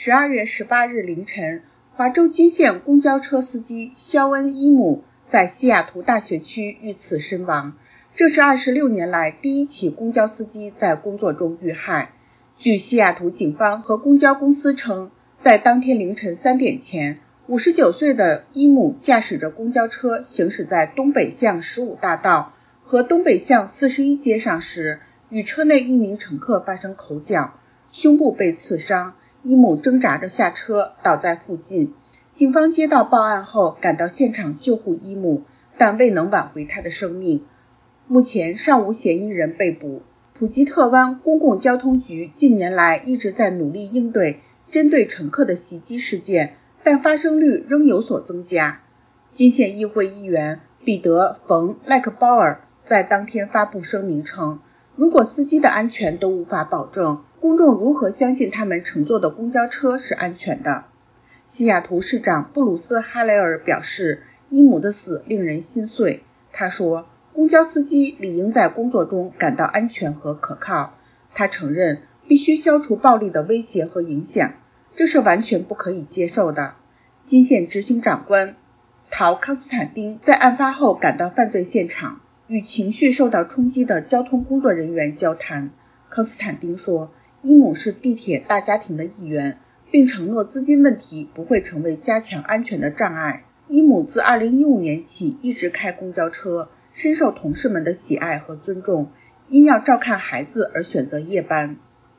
12月18日凌晨，华州金县公交车司机肖恩·伊姆在西雅图大学区遇刺身亡，这是26年来第一起公交司机在工作中遇害。据西雅图警方和公交公司称，在当天凌晨3点前，59岁的伊姆驾驶着公交车行驶在东北向15大道和东北向41街上时，与车内一名乘客发生口角，胸部被刺伤，伊姆挣扎着下车，倒在附近。警方接到报案后赶到现场救护伊姆，但未能挽回他的生命。目前尚无嫌疑人被捕。普吉特湾公共交通局近年来一直在努力应对针对乘客的袭击事件，但发生率仍有所增加。金县议会议员彼得·冯·赖克鲍尔在当天发布声明称，如果司机的安全都无法保证，公众如何相信他们乘坐的公交车是安全的？西雅图市长布鲁斯·哈雷尔表示，伊姆的死令人心碎。他说，公交司机理应在工作中感到安全和可靠。他承认必须消除暴力的威胁和影响，这是完全不可以接受的。金县执行长官陶·康斯坦丁在案发后赶到犯罪现场，与情绪受到冲击的交通工作人员交谈。康斯坦丁说，伊姆是地铁大家庭的一员，并承诺资金问题不会成为加强安全的障碍。伊姆自2015年起一直开公交车，深受同事们的喜爱和尊重，因要照看孩子而选择夜班。